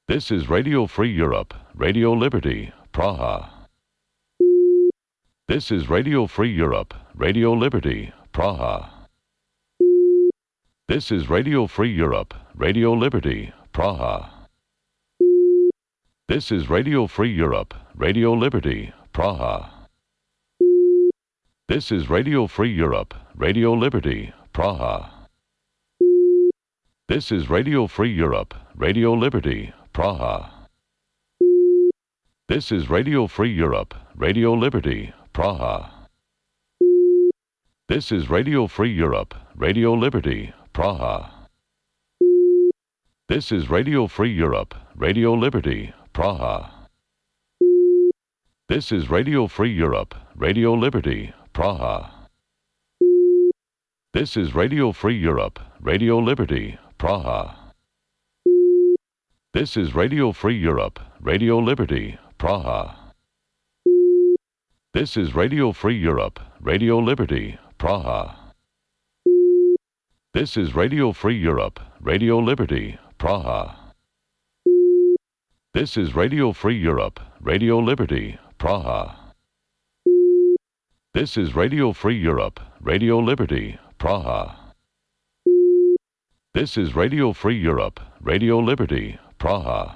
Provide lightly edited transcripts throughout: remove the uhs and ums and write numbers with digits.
This is Radio Free Europe, Radio Liberty, Praha. This is Radio Free Europe, Radio Liberty, Praha. This is Radio Free Europe, Radio Liberty, Praha. This is Radio Free Europe, Radio Liberty, Praha. This is Radio Free Europe, Radio Liberty, Praha. This is Radio Free Europe, Radio Liberty, Praha. This is Radio Free Europe, Radio Liberty, Praha. This is Radio Free Europe, Radio Liberty, Praha. This is Radio Free Europe, Radio Liberty, Praha. This is Radio Free Europe, Radio Liberty, Praha. This is Radio Free Europe, Radio Liberty, Praha. This is Radio Free Europe, Radio Liberty, Praha. This is Radio Free Europe, Radio Liberty, Praha. This is Radio Free Europe, Radio Liberty, Praha. This is Radio Free Europe, Radio Liberty, Praha. This is Radio Free Europe, Radio Liberty, Praha. This is Radio Free Europe, Radio Liberty, Praha.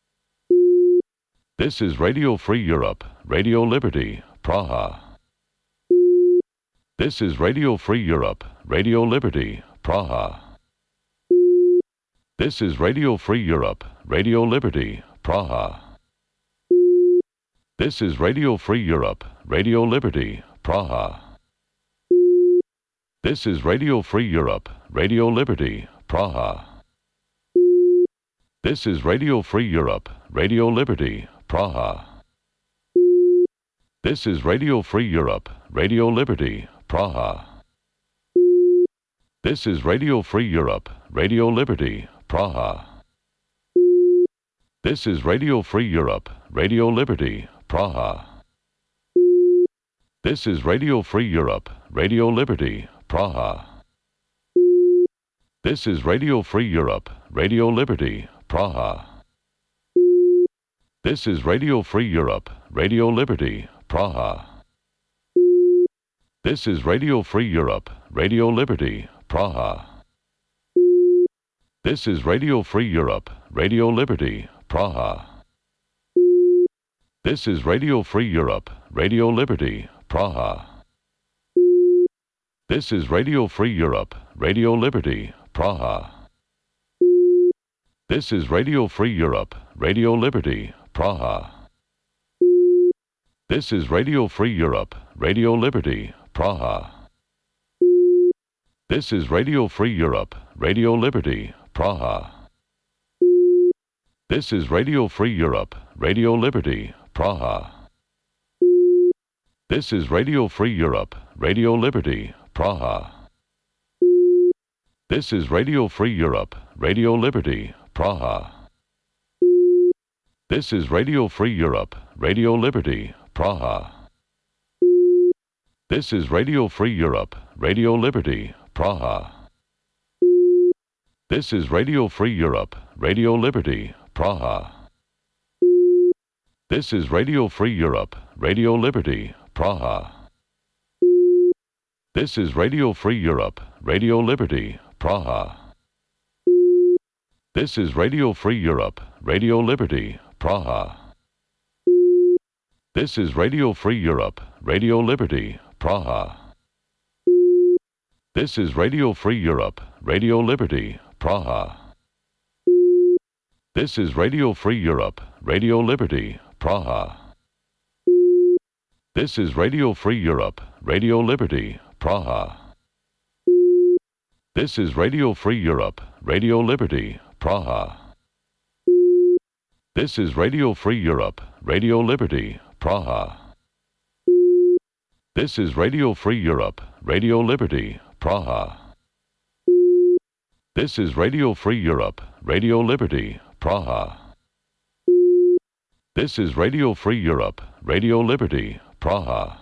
This is Radio Free Europe, Radio Liberty, Praha. This is Radio Free Europe, Radio Liberty, Praha. This is Radio Free Europe, Radio Liberty, Praha. This is Radio Free Europe, Radio Liberty, Praha. This is Radio Free Europe, Radio Liberty, Praha. This is Radio Free Europe, Radio Liberty, Praha. This is Radio Free Europe, Radio Liberty, Praha. This is Radio Free Europe, Radio Liberty, Praha. This is Radio Free Europe, Radio Liberty, Praha. This is Radio Free Europe, Radio Liberty, Praha. This is Radio Free Europe, Radio Liberty, Praha. This is Radio Free Europe, Radio Liberty, Praha. This is Radio Free Europe, Radio Liberty, Praha. This is Radio Free Europe, Radio Liberty, Praha. This is Radio Free Europe, Radio Liberty, Praha. This is Radio Free Europe, Radio Liberty, Praha. This is Radio Free Europe, Radio Liberty, Praha. This is Radio Free Europe, Radio Liberty, Praha. This is Radio Free Europe, Radio Liberty, Praha. This is Radio Free Europe, Radio Liberty, Praha. This is Radio Free Europe, Radio Liberty, Praha. This is Radio Free Europe, Radio Liberty, Praha. This is Radio Free Europe, Radio Liberty, Praha. This is Radio Free Europe, Radio Liberty, Praha. This is Radio Free Europe, Radio Liberty, Praha. This is Radio Free Europe, Radio Liberty, Praha. This is Radio Free Europe, Radio Liberty, Praha. This is Radio Free Europe, Radio Liberty, Praha. This is Radio Free Europe, Radio Liberty, Praha. This is Radio Free Europe, Radio Liberty, Praha. This is Radio Free Europe, Radio Liberty, Praha. This is Radio Free Europe, Radio Liberty, Praha. This is Radio Free Europe, Radio Liberty, Praha. This is Radio Free Europe, Radio Liberty, Praha. This is Radio Free Europe, Radio Liberty, Praha. This is Radio Free Europe, Radio Liberty, Praha. This is Radio Free Europe, Radio Liberty, Praha.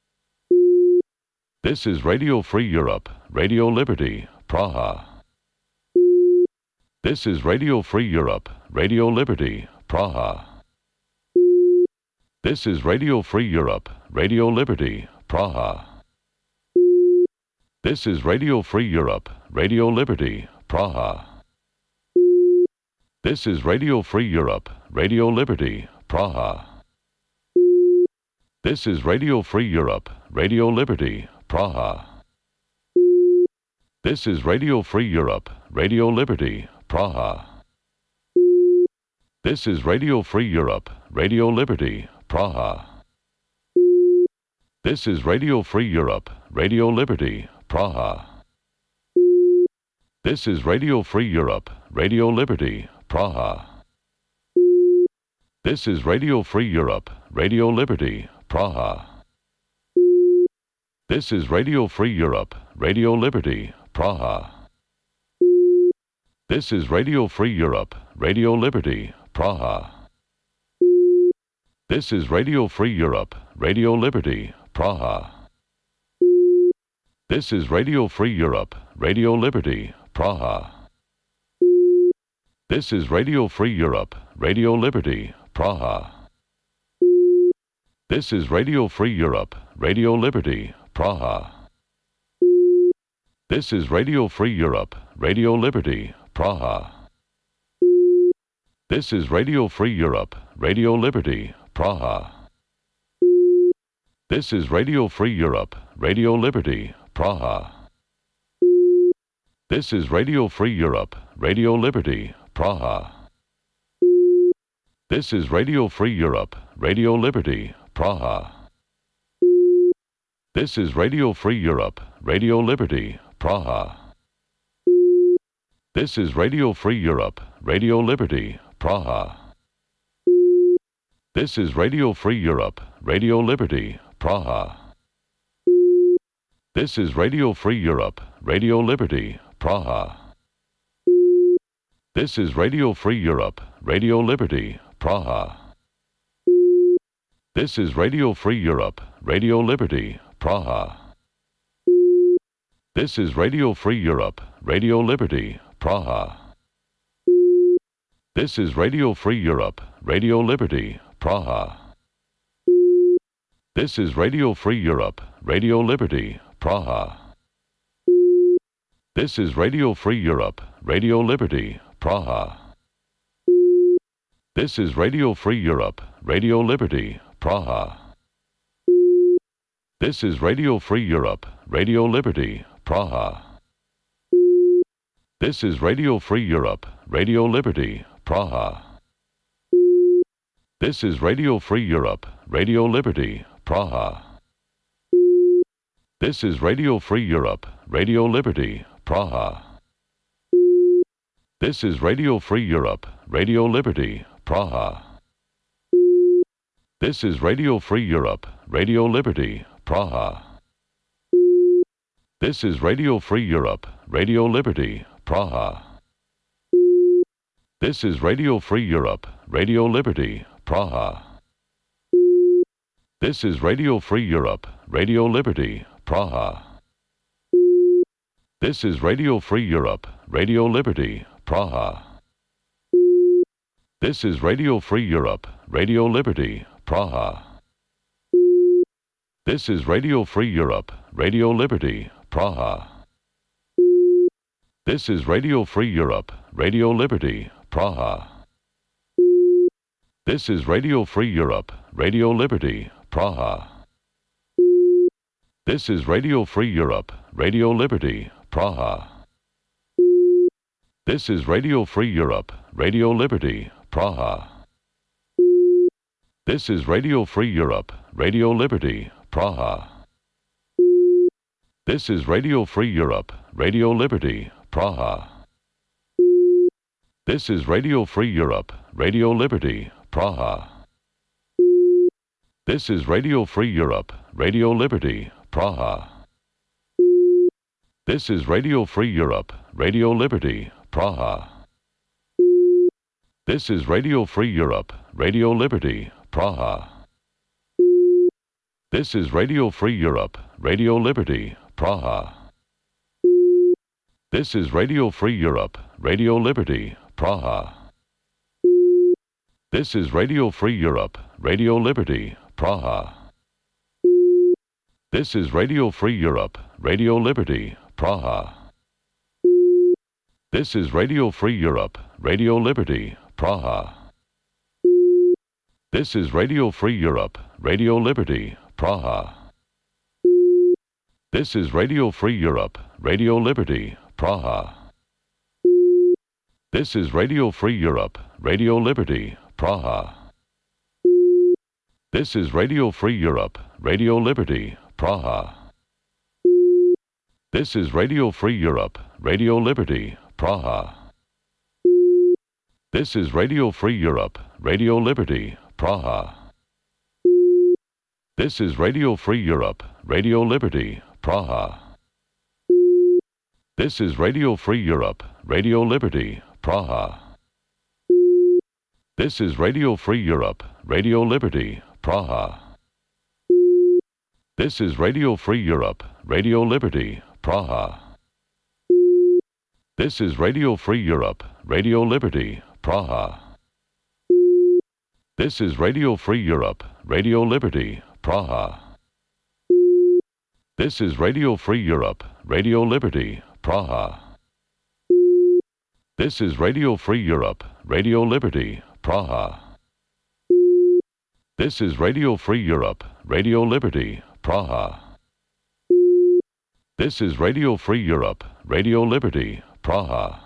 This is Radio Free Europe, Radio Liberty, Praha. This is Radio Free Europe, Radio Liberty, Praha. This is Radio Free Europe, Radio Liberty, Praha. This is Radio Free Europe, Radio Liberty, Praha. This is Radio Free Europe, Radio Liberty, Praha. This is Radio Free Europe, Radio Liberty, Praha. This is Radio Free Europe, Radio Liberty, Praha. This is Radio Free Europe, Radio Liberty, Praha. This is Radio Free Europe, Radio Liberty, Praha. This is Radio Free Europe, Radio Liberty, Praha. This is Radio Free Europe, Radio Liberty, Praha. This is Radio Free Europe, Radio Liberty, Praha. This is Radio Free Europe, Radio Liberty, Praha. This is Radio Free Europe, Radio Liberty, Praha. This is Radio Free Europe, Radio Liberty, Praha. This is Radio Free Europe, Radio Liberty, Praha. This is Radio Free Europe, Radio Liberty, Praha. This is Radio Free Europe, Radio Liberty, Praha. This is Radio Free Europe, Radio Liberty, Praha. This is Radio Free Europe, Radio Liberty, Praha. This is Radio Free Europe, Radio Liberty, Praha. This is Radio Free Europe, Radio Liberty, Praha. This is Radio Free Europe, Radio Liberty, Praha. This is Radio Free Europe, Radio Liberty, Praha. This is Radio Free Europe, Radio Liberty, Praha. This is Radio Free Europe, Radio Liberty, Praha. This is Radio Free Europe, Radio Liberty, Praha. This is Radio Free Europe, Radio Liberty, Praha. This is Radio Free Europe, Radio Liberty, Praha. This is Radio Free Europe, Radio Liberty, Praha. This is Radio Free Europe, Radio Liberty, Praha. This is Radio Free Europe, Radio Liberty, Praha. This is Radio Free Europe, Radio Liberty, Praha. This is Radio Free Europe, Radio Liberty, Praha. This is Radio Free Europe, Radio Liberty, Praha. This is Radio Free Europe, Radio Liberty, Praha. This is Radio Free Europe, Radio Liberty, Praha. This is Radio Free Europe, Radio Liberty, Praha. This is Radio Free Europe, Radio Liberty, Praha. This is Radio Free Europe, Radio Liberty, Praha. This is Radio Free Europe, Radio Liberty, Praha. This is Radio Free Europe, Radio Liberty, Praha. This is Radio Free Europe, Radio Liberty, Praha. This is Radio Free Europe, Radio Liberty, Praha. This is Radio Free Europe, Radio Liberty, Praha. This is Radio Free Europe, Radio Liberty, Praha. This is Radio Free Europe, Radio Liberty, Praha. This is Radio Free Europe, Radio Liberty, Praha. This is Radio Free Europe, Radio Liberty, Praha. This is Radio Free Europe, Radio Liberty, Praha. This is Radio Free Europe, Radio Liberty, Praha. This is Radio Free Europe, Radio Liberty, Praha. This is Radio Free Europe, Radio Liberty, Praha. This is Radio Free Europe, Radio Liberty, Praha. This is Radio Free Europe, Radio Liberty, Praha. This is Radio Free Europe, Radio Liberty, Praha. This is Radio Free Europe, Radio Liberty, Praha. This is Radio Free Europe, Radio Liberty, Praha. This is Radio Free Europe, Radio Liberty, Praha. This is Radio Free Europe, Radio Liberty, Praha. This is Radio Free Europe, Radio Liberty, Praha. This is Radio Free Europe, Radio Liberty, Praha. This is Radio Free Europe, Radio Liberty, Praha. This is Radio Free Europe, Radio Liberty, Praha. This is Radio Free Europe, Radio Liberty, Praha. This is Radio Free Europe, Radio Liberty, Praha. This is Radio Free Europe, Radio Liberty, Praha. This is Radio Free Europe, Radio Liberty, Praha. This is Radio Free Europe, Radio Liberty, Praha. This is Radio Free Europe, Radio Liberty, Praha. This is Radio Free Europe, Radio Liberty, Praha. This is Radio Free Europe, Radio Liberty, Praha. This is Radio Free Europe, Radio Liberty, Praha. This is Radio Free Europe, Radio Liberty, Praha. This is Radio Free Europe, Radio Liberty, Praha. This is Radio Free Europe, Radio Liberty, Praha.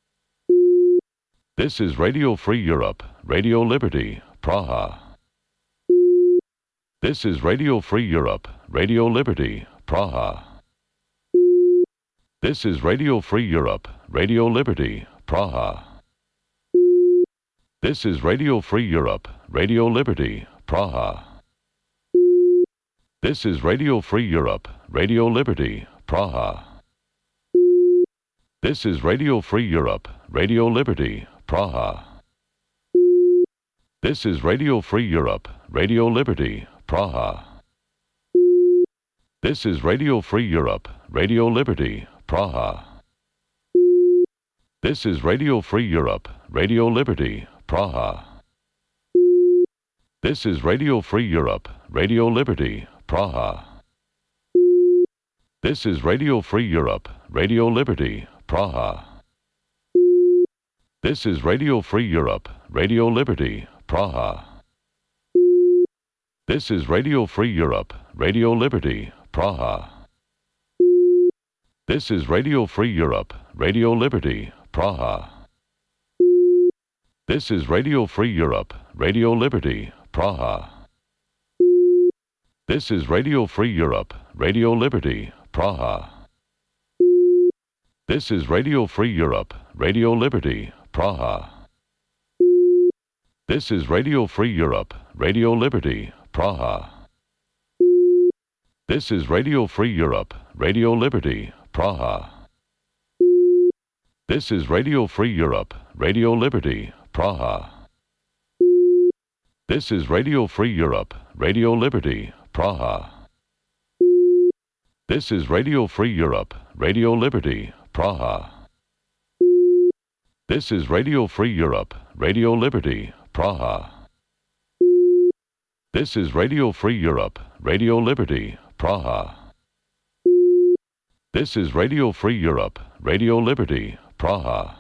This is Radio Free Europe, Radio Liberty, Praha. This is Radio Free Europe, Radio Liberty, Praha. This is Radio Free Europe, Radio Liberty, Praha. This is Radio Free Europe, Radio Liberty, Praha. This is Radio Free Europe, Radio Liberty, Praha. This is Radio Free Europe, Radio Liberty, Praha. This is Radio Free Europe, Radio Liberty, Praha. This is Radio Free Europe, Radio Liberty, Praha. This is Radio Free Europe, Radio Liberty, Praha. This is Radio Free Europe, Radio Liberty, Praha. This is Radio Free Europe, Radio Liberty, Praha. This is Radio Free Europe, Radio Liberty, Praha. This is Radio Free Europe, Radio Liberty, Praha. This is Radio Free Europe, Radio Liberty, Praha. This is Radio Free Europe, Radio Liberty, Praha. This is Radio Free Europe, Radio Liberty, Praha. This is Radio Free Europe, Radio Liberty, Praha. This is Radio Free Europe, Radio Liberty, Praha. This is Radio Free Europe, Radio Liberty, Praha. This is Radio Free Europe, Radio Liberty, Praha. This is Radio Free Europe, Radio Liberty, Praha. This is Radio Free Europe, Radio Liberty, Praha. This is Radio Free Europe, Radio Liberty, Praha. This is Radio Free Europe, Radio Liberty, Praha. This is Radio Free Europe, Radio Liberty, Praha.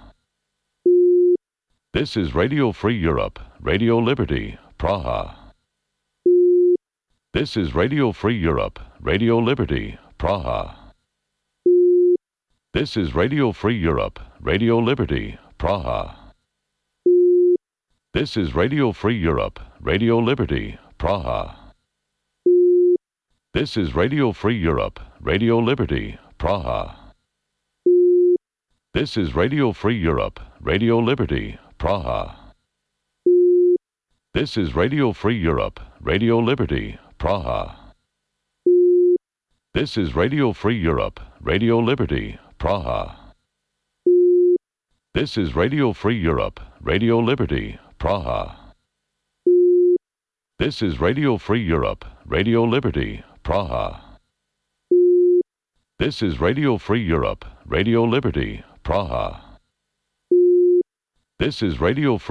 This is Radio Free Europe, Radio Liberty, Praha. This is Radio Free Europe, Radio Liberty, Praha. This is Radio Free Europe, Radio Liberty, Praha. This is Radio Free Europe, Radio Liberty, Praha. This is Radio Free Europe, Radio Liberty, Praha. This is Radio Free Europe, Radio Liberty, Praha. This is Radio Free Europe, Radio Liberty, Praha. This is Radio Free Europe, Radio Liberty, Praha. This is Radio Free Europe, Radio Liberty, Praha. This is Radio Free Europe, Radio Liberty, Praha. This is Radio Free Europe, Radio Liberty, Praha. This is Radio Free